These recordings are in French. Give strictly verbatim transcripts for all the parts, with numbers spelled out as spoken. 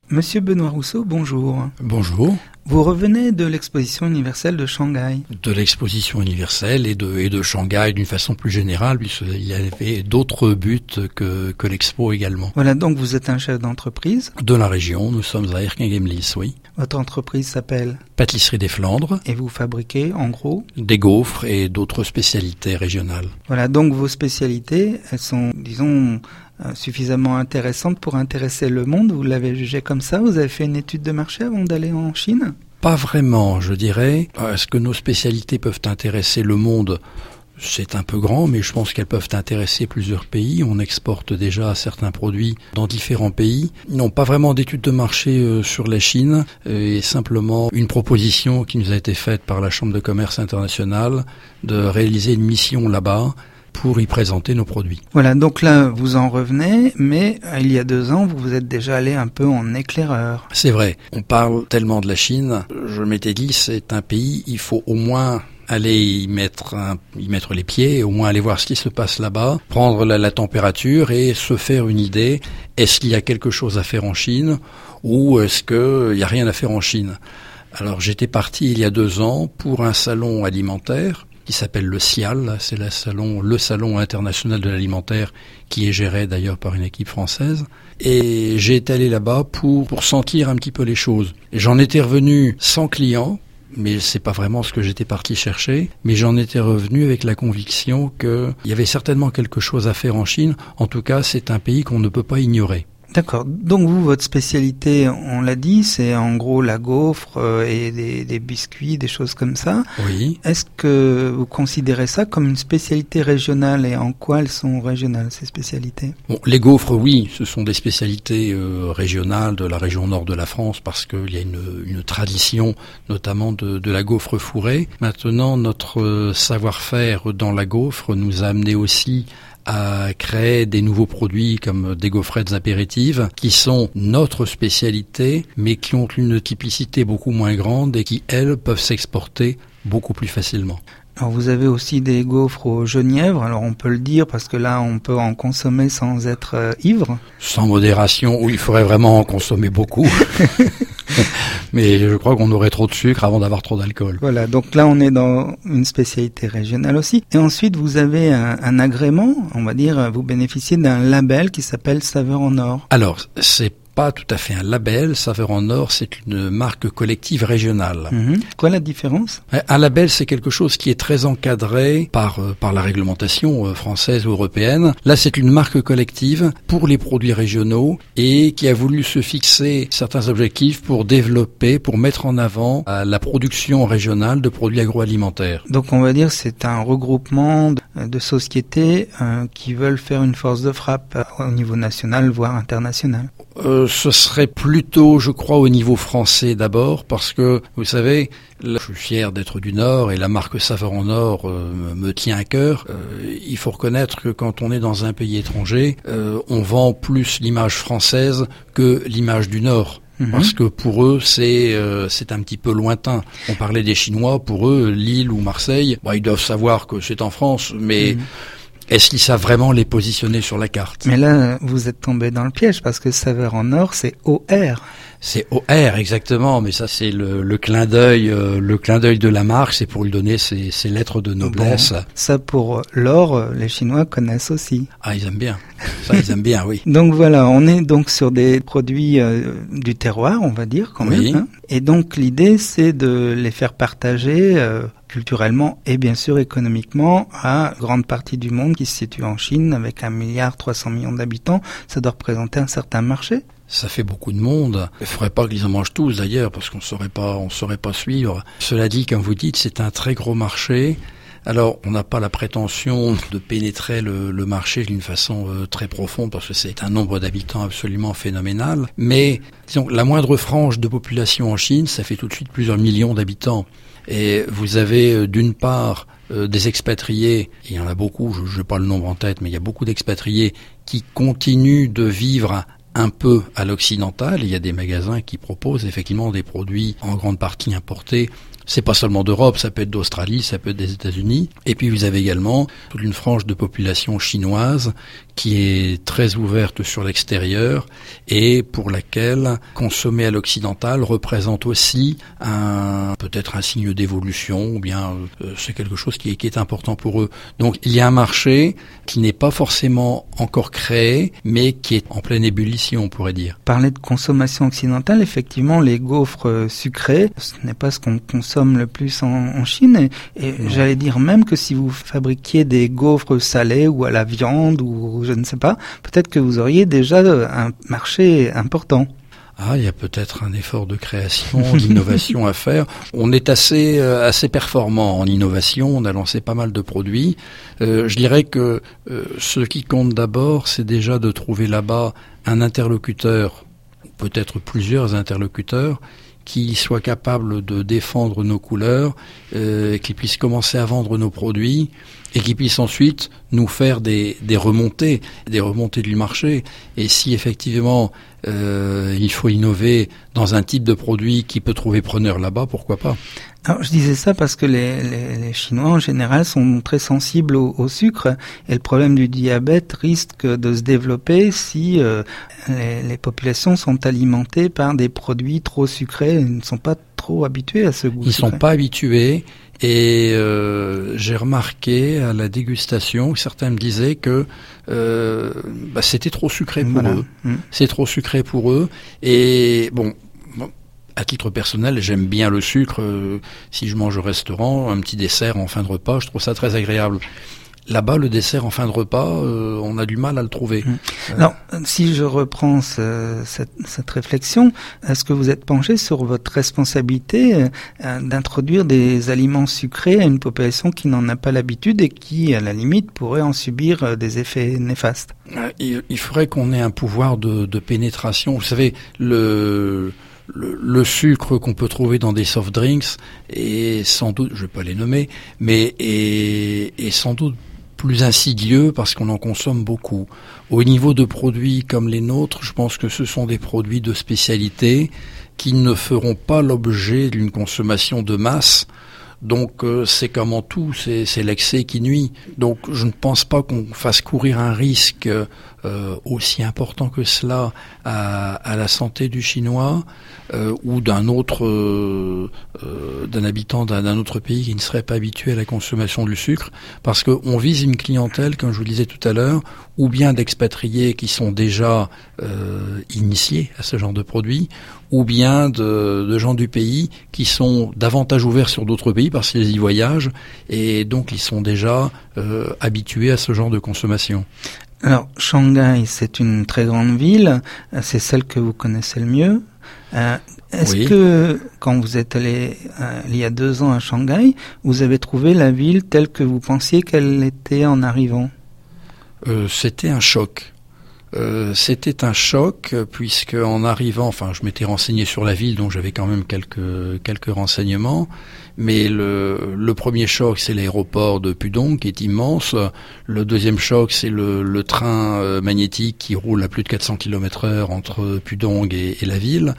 Monsieur Benoît Rousseau, bonjour. Bonjour. Vous revenez de l'exposition universelle de Shanghai. De l'exposition universelle et de, et de Shanghai d'une façon plus générale, puisqu'il y avait d'autres buts que, que l'expo également. Voilà, donc vous êtes un chef d'entreprise. De la région, nous sommes à Erquinghem-Lys, oui. Votre entreprise s'appelle Pâtisserie des Flandres. Et vous fabriquez, en gros, des gaufres et d'autres spécialités régionales. Voilà, donc vos spécialités, elles sont, disons, suffisamment intéressantes pour intéresser le monde. Vous l'avez jugé comme ça? Vous avez fait une étude de marché avant d'aller en Chine? Pas vraiment, je dirais. Est-ce que nos spécialités peuvent intéresser le monde? C'est un peu grand, mais je pense qu'elles peuvent intéresser plusieurs pays. On exporte déjà certains produits dans différents pays. Non, pas vraiment d'études de marché euh, sur la Chine, euh, et simplement une proposition qui nous a été faite par la Chambre de commerce internationale de réaliser une mission là-bas pour y présenter nos produits. Voilà, donc là, vous en revenez, mais euh, il y a deux ans, vous vous êtes déjà allé un peu en éclaireur. C'est vrai, on parle tellement de la Chine, je m'étais dit, c'est un pays, il faut au moins aller y mettre, un, y mettre les pieds, au moins aller voir ce qui se passe là-bas, prendre la, la température et se faire une idée, est-ce qu'il y a quelque chose à faire en Chine ou est-ce qu'il n'y a rien à faire en Chine? Alors j'étais parti il y a deux ans pour un salon alimentaire, qui s'appelle le SIAL, c'est le salon, le salon international de l'alimentaire qui est géré d'ailleurs par une équipe française. Et j'ai été allé là-bas pour, pour sentir un petit peu les choses. Et j'en étais revenu sans clients, mais c'est pas vraiment ce que j'étais parti chercher, mais j'en étais revenu avec la conviction qu'il y avait certainement quelque chose à faire en Chine. En tout cas, c'est un pays qu'on ne peut pas ignorer. D'accord. Donc vous, votre spécialité, on l'a dit, c'est en gros la gaufre euh, et des, des biscuits, des choses comme ça. Oui. Est-ce que vous considérez ça comme une spécialité régionale et en quoi elles sont régionales, ces spécialités? Bon, les gaufres, oui, ce sont des spécialités euh, régionales de la région nord de la France parce qu'il y a une, une tradition notamment de, de la gaufre fourrée. Maintenant, notre euh, savoir-faire dans la gaufre nous a amené aussi à créer des nouveaux produits comme des gaufrettes apéritives qui sont notre spécialité mais qui ont une typicité beaucoup moins grande et qui, elles, peuvent s'exporter beaucoup plus facilement. Alors vous avez aussi des gaufres au genièvre, alors on peut le dire parce que là on peut en consommer sans être euh, ivre. Sans modération, oui, il faudrait vraiment en consommer beaucoup. Mais je crois qu'on aurait trop de sucre avant d'avoir trop d'alcool. Voilà, donc là on est dans une spécialité régionale aussi. Et ensuite vous avez un, un agrément, on va dire, vous bénéficiez d'un label qui s'appelle Saveur en Or. Alors, c'est pas tout à fait un label. Saveur en Or, c'est une marque collective régionale. Mmh. Quoi la différence? Un label, c'est quelque chose qui est très encadré par euh, par la réglementation euh, française ou européenne. Là, c'est une marque collective pour les produits régionaux et qui a voulu se fixer certains objectifs pour développer, pour mettre en avant euh, la production régionale de produits agroalimentaires. Donc, on va dire c'est un regroupement de, de sociétés euh, qui veulent faire une force de frappe euh, au niveau national, voire international. Euh, ce serait plutôt, je crois, au niveau français d'abord, parce que, vous savez, là, je suis fier d'être du Nord et la marque Saveur en Or euh, me tient à cœur. Euh, il faut reconnaître que quand on est dans un pays étranger, euh, on vend plus l'image française que l'image du Nord. Mmh. Parce que pour eux, c'est euh, c'est un petit peu lointain. On parlait des Chinois, pour eux, Lille ou Marseille, bah, ils doivent savoir que c'est en France, mais... Mmh. Est-ce qu'ils savent vraiment les positionner sur la carte? Mais là, vous êtes tombé dans le piège parce que Saveur en Or, c'est O R. C'est O R, exactement, mais ça c'est le, le clin d'œil, euh, le clin d'œil de la marque, c'est pour lui donner ses, ses lettres de noblesse. Bon, ça pour l'or, les Chinois connaissent aussi. Ah, ils aiment bien. Ça, ils aiment bien, oui. Donc voilà, on est donc sur des produits euh, du terroir, on va dire quand même. Oui. Hein. Et donc l'idée, c'est de les faire partager euh, culturellement et bien sûr économiquement à une grande partie du monde qui se situe en Chine avec un milliard trois cents millions d'habitants. Ça doit représenter un certain marché. Ça fait beaucoup de monde. Il ne faudrait pas qu'ils en mangent tous d'ailleurs, parce qu'on ne saurait pas, on saurait pas suivre. Cela dit, comme vous dites, c'est un très gros marché. Alors, on n'a pas la prétention de pénétrer le, le marché d'une façon euh, très profonde, parce que c'est un nombre d'habitants absolument phénoménal. Mais, disons, la moindre frange de population en Chine, ça fait tout de suite plusieurs millions d'habitants. Et vous avez, euh, d'une part, euh, des expatriés, il y en a beaucoup, je n'ai pas le nombre en tête, mais il y a beaucoup d'expatriés qui continuent de vivre un peu à l'occidental. Il y a des magasins qui proposent effectivement des produits en grande partie importés C'est pas seulement d'Europe, ça peut être d'Australie, ça peut être des États-Unis. Et puis vous avez également toute une frange de population chinoise qui est très ouverte sur l'extérieur et pour laquelle consommer à l'occidental représente aussi un peut-être un signe d'évolution ou bien euh, c'est quelque chose qui est, qui est important pour eux. Donc il y a un marché qui n'est pas forcément encore créé, mais qui est en pleine ébullition, on pourrait dire. Parler de consommation occidentale, effectivement, les gaufres sucrés, ce n'est pas ce qu'on consomme le plus en, en Chine. Et, et j'allais dire même que si vous fabriquiez des gaufres salées ou à la viande ou je ne sais pas, peut-être que vous auriez déjà un marché important. Ah, il y a peut-être un effort de création, d'innovation à faire. On est assez euh, assez performant en innovation. On a lancé pas mal de produits. Euh, je dirais que euh, ce qui compte d'abord, c'est déjà de trouver là-bas un interlocuteur, peut-être plusieurs interlocuteurs, qui soient capables de défendre nos couleurs, euh, qui puissent commencer à vendre nos produits et qui puissent ensuite nous faire des, des remontées, des remontées du marché. Et si effectivement euh, il faut innover dans un type de produit qui peut trouver preneur là-bas, pourquoi pas ? Alors, je disais ça parce que les, les, les Chinois en général sont très sensibles au, au sucre et le problème du diabète risque de se développer si euh, les, les populations sont alimentées par des produits trop sucrés. Ils ne sont pas trop habitués à ce goût. Ils ne sucré. sont pas habitués et euh, j'ai remarqué à la dégustation que certains me disaient que euh, bah, c'était trop sucré pour voilà. eux. Mmh. C'est trop sucré pour eux et bon. À titre personnel, j'aime bien le sucre. Euh, si je mange au restaurant, un petit dessert en fin de repas, je trouve ça très agréable. Là-bas, le dessert en fin de repas, euh, on a du mal à le trouver. Mmh. Alors, euh, si je reprends ce, cette, cette réflexion, est-ce que vous êtes penché sur votre responsabilité euh, d'introduire des aliments sucrés à une population qui n'en a pas l'habitude et qui, à la limite, pourrait en subir euh, des effets néfastes ? Il, il faudrait qu'on ait un pouvoir de, de pénétration. Vous savez, le... Le, le sucre qu'on peut trouver dans des soft drinks est sans doute, je vais pas les nommer, mais est, est sans doute plus insidieux parce qu'on en consomme beaucoup. Au niveau de produits comme les nôtres, je pense que ce sont des produits de spécialité qui ne feront pas l'objet d'une consommation de masse. Donc euh, c'est comme en tout, c'est, c'est l'excès qui nuit. Donc je ne pense pas qu'on fasse courir un risque euh, aussi important que cela à, à la santé du Chinois euh, ou d'un autre, euh, euh, d'un habitant d'un, d'un autre pays qui ne serait pas habitué à la consommation du sucre, parce qu'on vise une clientèle, comme je vous le disais tout à l'heure, ou bien d'expatriés qui sont déjà euh, initiés à ce genre de produits, ou bien de, de gens du pays qui sont davantage ouverts sur d'autres pays parce qu'ils y voyagent et donc ils sont déjà euh, habitués à ce genre de consommation. Alors, Shanghai, c'est une très grande ville, c'est celle que vous connaissez le mieux. Euh, est-ce oui. que, quand vous êtes allé euh, il y a deux ans à Shanghai, vous avez trouvé la ville telle que vous pensiez qu'elle était en arrivant ? euh, C'était un choc. Euh, c'était un choc puisque en arrivant, enfin, je m'étais renseigné sur la ville, donc j'avais quand même quelques quelques renseignements. Mais le le premier choc, c'est l'aéroport de Pudong qui est immense. Le deuxième choc, c'est le le train euh, magnétique qui roule à plus de quatre cents kilomètres heure entre Pudong et, et la ville.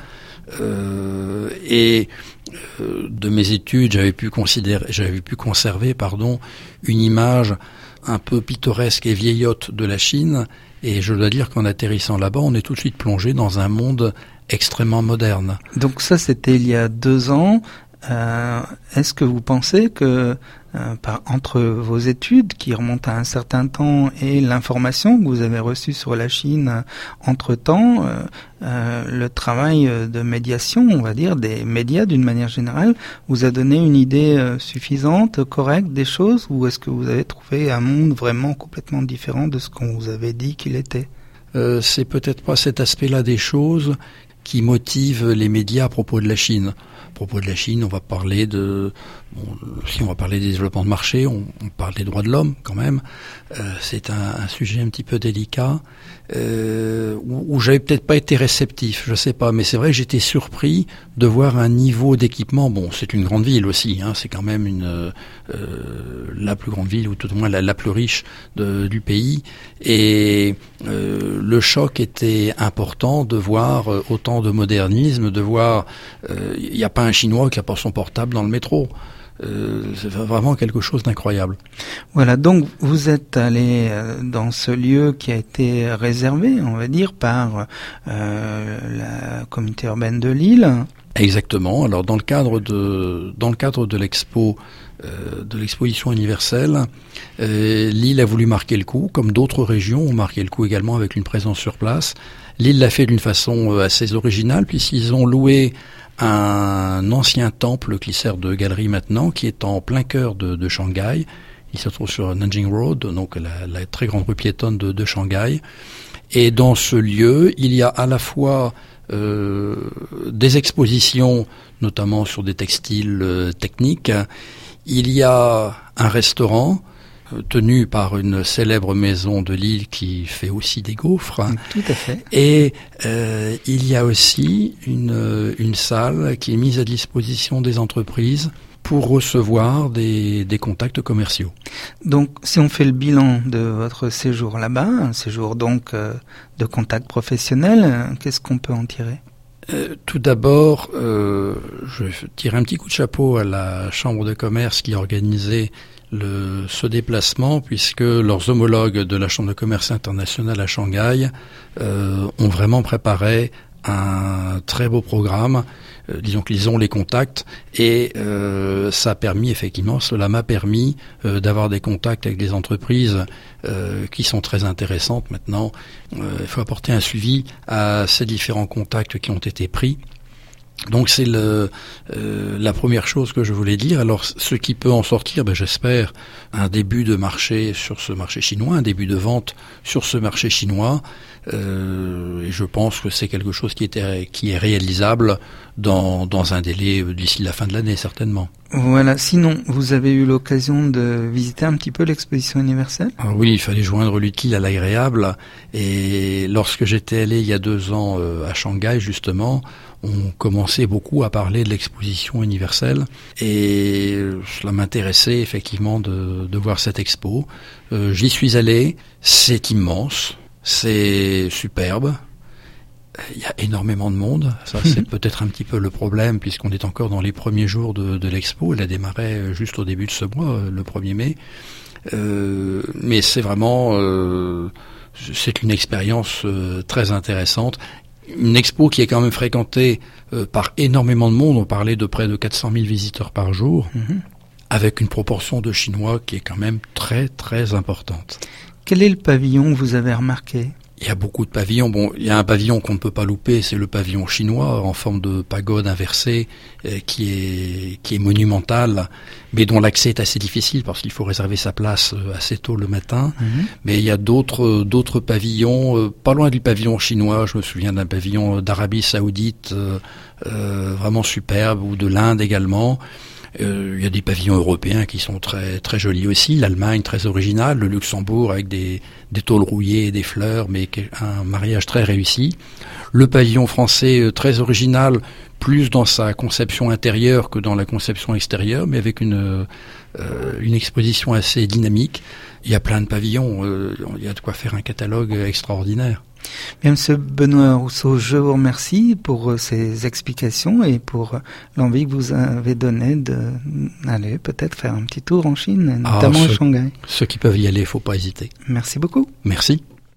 Euh, et euh, de mes études, j'avais pu considérer, j'avais pu conserver, pardon, une image un peu pittoresque et vieillotte de la Chine. Et je dois dire qu'en atterrissant là-bas, on est tout de suite plongé dans un monde extrêmement moderne. Donc ça, c'était il y a deux ans. Euh, est-ce que vous pensez que euh, par, entre vos études qui remontent à un certain temps et l'information que vous avez reçue sur la Chine euh, entre-temps, euh, euh, le travail de médiation, on va dire, des médias d'une manière générale, vous a donné une idée euh, suffisante, correcte des choses, ou est-ce que vous avez trouvé un monde vraiment complètement différent de ce qu'on vous avait dit qu'il était ? euh, C'est peut-être pas cet aspect-là des choses qui motive les médias à propos de la Chine. À propos de la Chine, on va parler de, bon, si on va parler des développements de marché, on, on parle des droits de l'homme quand même. Euh, c'est un, un sujet un petit peu délicat euh, où, où j'avais peut-être pas été réceptif, je sais pas, mais c'est vrai que j'étais surpris de voir un niveau d'équipement. Bon, c'est une grande ville aussi, hein, c'est quand même une euh, la plus grande ville ou tout au moins la, la plus riche de, du pays. Et euh, le choc était important de voir autant temps de modernisme, de voir, il euh, n'y a pas un Chinois qui a pas son portable dans le métro. Euh, c'est vraiment quelque chose d'incroyable. Voilà, donc vous êtes allé dans ce lieu qui a été réservé, on va dire, par euh, la communauté urbaine de Lille. Exactement. Alors dans le cadre de dans le cadre de l'expo euh, de l'exposition universelle, euh, Lille a voulu marquer le coup, comme d'autres régions ont marqué le coup également avec une présence sur place. Lille l'a fait d'une façon assez originale puisqu'ils ont loué un ancien temple qui sert de galerie maintenant, qui est en plein cœur de, de Shanghai. Il se trouve sur Nanjing Road, donc la, la très grande rue piétonne de, de Shanghai. Et dans ce lieu, il y a à la fois euh, des expositions, notamment sur des textiles euh, techniques. Il y a un restaurant tenu par une célèbre maison de Lille qui fait aussi des gaufres. Tout à fait. Et euh, il y a aussi une, une salle qui est mise à disposition des entreprises pour recevoir des, des contacts commerciaux. Donc, si on fait le bilan de votre séjour là-bas, un séjour donc euh, de contact professionnel, euh, qu'est-ce qu'on peut en tirer ? Euh, tout d'abord, euh, je tire un petit coup de chapeau à la Chambre de commerce qui a organisé le, ce déplacement, puisque leurs homologues de la Chambre de commerce internationale à Shanghai euh, ont vraiment préparé un très beau programme. Euh, disons qu'ils ont les contacts et euh, ça a permis, effectivement, cela m'a permis euh, d'avoir des contacts avec des entreprises euh, qui sont très intéressantes. Maintenant, euh, il faut apporter un suivi à ces différents contacts qui ont été pris. Donc c'est le, euh, la première chose que je voulais dire. Alors ce qui peut en sortir, ben, j'espère un début de marché sur ce marché chinois, un début de vente sur ce marché chinois. Euh, et je pense que c'est quelque chose qui, était, qui est réalisable dans, dans un délai d'ici la fin de l'année certainement. Voilà. Sinon, vous avez eu l'occasion de visiter un petit peu l'exposition universelle ? Alors oui, il fallait joindre l'utile à l'agréable. Et lorsque j'étais allé il y a deux ans euh, à Shanghai justement, on commençait beaucoup à parler de l'exposition universelle et cela m'intéressait effectivement de, de voir cette expo. Euh, j'y suis allé, c'est immense, c'est superbe. Il y a énormément de monde, ça c'est peut-être un petit peu le problème puisqu'on est encore dans les premiers jours de, de l'expo, elle a démarré juste au début de ce mois, le premier mai. Euh, mais c'est vraiment, euh, c'est une expérience euh, très intéressante. Une expo qui est quand même fréquentée euh, par énormément de monde. On parlait de près de quatre cent mille visiteurs par jour, mmh. avec une proportion de Chinois qui est quand même très très importante. Quel est le pavillon que vous avez remarqué ? Il y a beaucoup de pavillons. Bon, il y a un pavillon qu'on ne peut pas louper, c'est le pavillon chinois en forme de pagode inversée euh, qui est qui est monumental, mais dont l'accès est assez difficile parce qu'il faut réserver sa place euh, assez tôt le matin. Mmh. Mais il y a d'autres d'autres pavillons, euh, pas loin du pavillon chinois. Je me souviens d'un pavillon d'Arabie Saoudite euh, euh, vraiment superbe, ou de l'Inde également. Euh, il y a des pavillons européens qui sont très très jolis aussi. L'Allemagne très originale, le Luxembourg avec des des tôles rouillées et des fleurs, mais un mariage très réussi. Le pavillon français euh, très original, plus dans sa conception intérieure que dans la conception extérieure, mais avec une euh, une exposition assez dynamique. Il y a plein de pavillons, euh, il y a de quoi faire un catalogue extraordinaire. Bien, Monsieur Benoît Rousseau, je vous remercie pour ces explications et pour l'envie que vous avez donnée d'aller peut-être faire un petit tour en Chine, notamment ah, ceux, à Shanghai. Ceux qui peuvent y aller, il ne faut pas hésiter. Merci beaucoup. Merci.